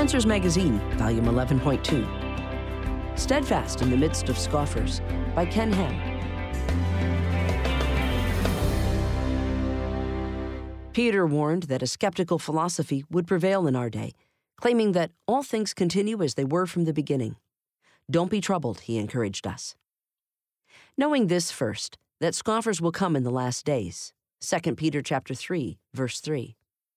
Spencer's Magazine, Volume 11.2. Steadfast in the Midst of Scoffers, by Ken Ham. Peter warned that a skeptical philosophy would prevail in our day, claiming that all things continue as they were from the beginning. Don't be troubled, he encouraged us. Knowing this first, that scoffers will come in the last days. 2 Peter chapter 3, verse 3.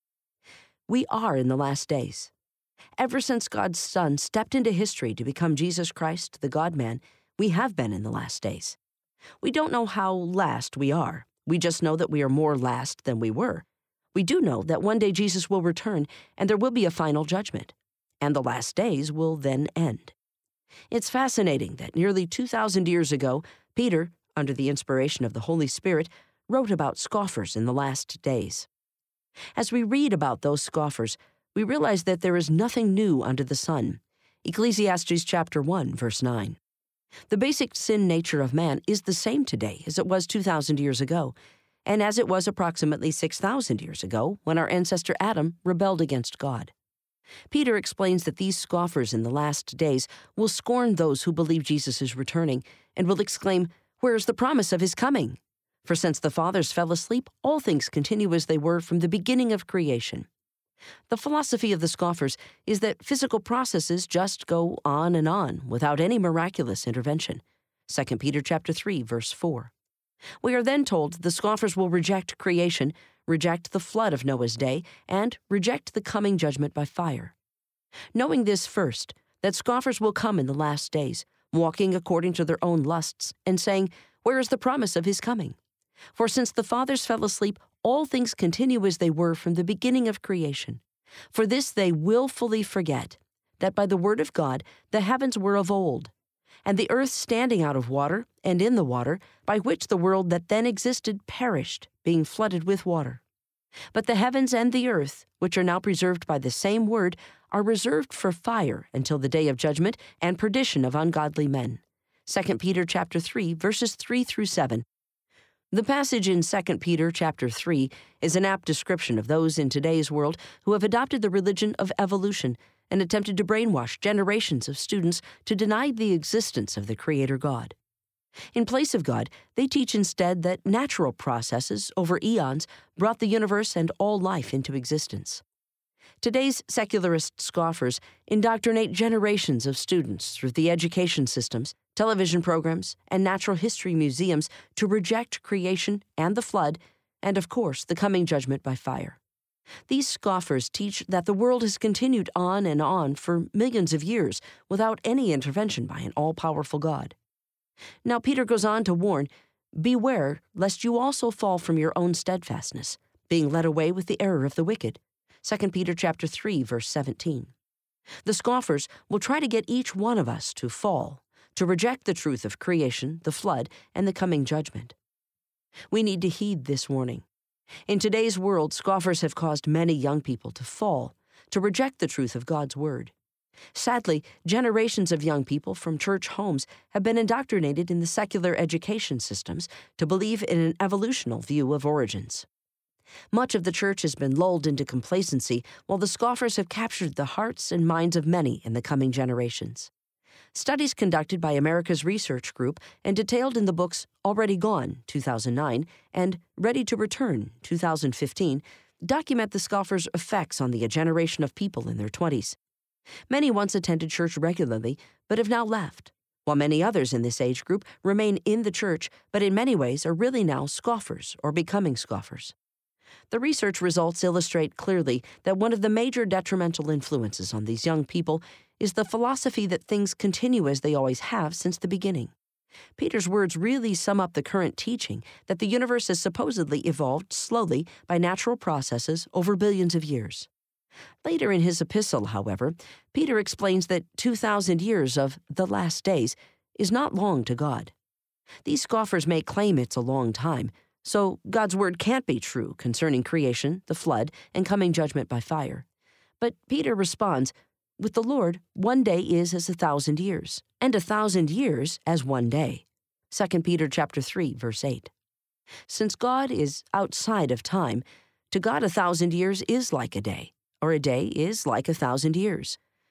We are in the last days. Ever since God's Son stepped into history to become Jesus Christ, the God-man, we have been in the last days. We don't know how last we are. We just know that we are more last than we were. We do know that one day Jesus will return and there will be a final judgment, and the last days will then end. It's fascinating that nearly 2,000 years ago, Peter, under the inspiration of the Holy Spirit, wrote about scoffers in the last days. As we read about those scoffers, we realize that there is nothing new under the sun. Ecclesiastes chapter 1, verse 9. The basic sin nature of man is the same today as it was 2,000 years ago, and as it was approximately 6,000 years ago when our ancestor Adam rebelled against God. Peter explains that these scoffers in the last days will scorn those who believe Jesus is returning and will exclaim, "Where is the promise of his coming? For since the fathers fell asleep, all things continue as they were from the beginning of creation." The philosophy of the scoffers is that physical processes just go on and on without any miraculous intervention. 2 Peter chapter 3, verse 4. We are then told the scoffers will reject creation, reject the flood of Noah's day, and reject the coming judgment by fire. Knowing this first, that scoffers will come in the last days, walking according to their own lusts, and saying, "Where is the promise of his coming? For since the fathers fell asleep, all things continue as they were from the beginning of creation. For this they willfully forget, that by the word of God the heavens were of old, and the earth standing out of water and in the water, by which the world that then existed perished, being flooded with water. But the heavens and the earth, which are now preserved by the same word, are reserved for fire until the day of judgment and perdition of ungodly men." 2 Peter chapter 3, verses 3 through 7. The passage in 2 Peter chapter 3 is an apt description of those in today's world who have adopted the religion of evolution and attempted to brainwash generations of students to deny the existence of the Creator God. In place of God, they teach instead that natural processes over eons brought the universe and all life into existence. Today's secularist scoffers indoctrinate generations of students through the education systems, television programs, and natural history museums to reject creation and the flood, and of course, the coming judgment by fire. These scoffers teach that the world has continued on for millions of years without any intervention by an all-powerful God. Now Peter goes on to warn, "Beware lest you also fall from your own steadfastness, being led away with the error of the wicked." 2 Peter chapter 3, verse 17. The scoffers will try to get each one of us to fall, to reject the truth of creation, the flood, and the coming judgment. We need to heed this warning. In today's world, scoffers have caused many young people to fall, to reject the truth of God's word. Sadly, generations of young people from church homes have been indoctrinated in the secular education systems to believe in an evolutional view of origins. Much of the church has been lulled into complacency while the scoffers have captured the hearts and minds of many in the coming generations. Studies conducted by America's Research Group and detailed in the books Already Gone, 2009, and Ready to Return, 2015, document the scoffers' effects on the generation of people in their 20s. Many once attended church regularly, but have now left, while many others in this age group remain in the church, but in many ways are really now scoffers or becoming scoffers. The research results illustrate clearly that one of the major detrimental influences on these young people is the philosophy that things continue as they always have since the beginning. Peter's words really sum up the current teaching that the universe has supposedly evolved slowly by natural processes over billions of years. Later in his epistle, however, Peter explains that 2,000 years of the last days is not long to God. These scoffers may claim it's a long time, so God's word can't be true concerning creation, the flood, and coming judgment by fire. But Peter responds, "With the Lord, one day is as 1,000 years, and 1,000 years as one day." 2 Peter chapter 3, verse 8. Since God is outside of time, to God 1,000 years is like a day, or a day is like 1,000 years.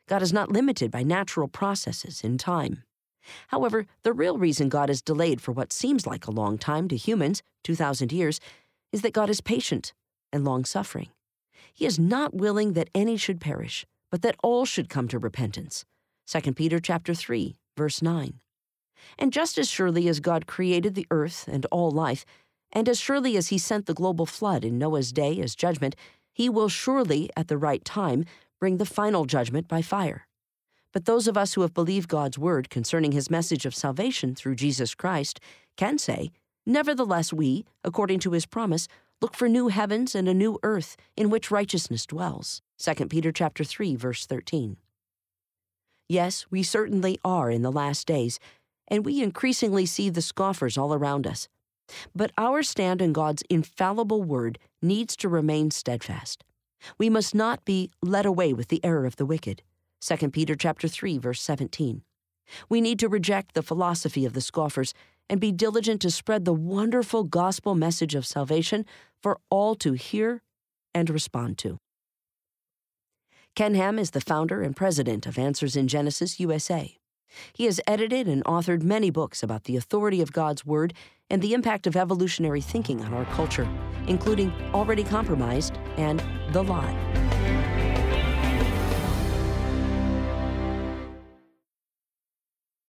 God is not limited by natural processes in time. However, the real reason God is delayed for what seems like a long time to humans, 2,000 years, is that God is patient and long-suffering. He is not willing that any should perish, but that all should come to repentance. 2 Peter chapter 3, verse 9. And just as surely as God created the earth and all life, and as surely as he sent the global flood in Noah's day as judgment, he will surely, at the right time, bring the final judgment by fire. But those of us who have believed God's word concerning his message of salvation through Jesus Christ can say, "Nevertheless we, according to his promise, look for new heavens and a new earth in which righteousness dwells." 2 Peter chapter 3, verse 13. Yes, we certainly are in the last days, and we increasingly see the scoffers all around us. But our stand in God's infallible word needs to remain steadfast. We must not be led away with the error of the wicked. 2 Peter chapter 3, verse 17. We need to reject the philosophy of the scoffers and be diligent to spread the wonderful gospel message of salvation for all to hear and respond to. Ken Ham is the founder and president of Answers in Genesis USA. He has edited and authored many books about the authority of God's Word and the impact of evolutionary thinking on our culture, including Already Compromised and The Lie.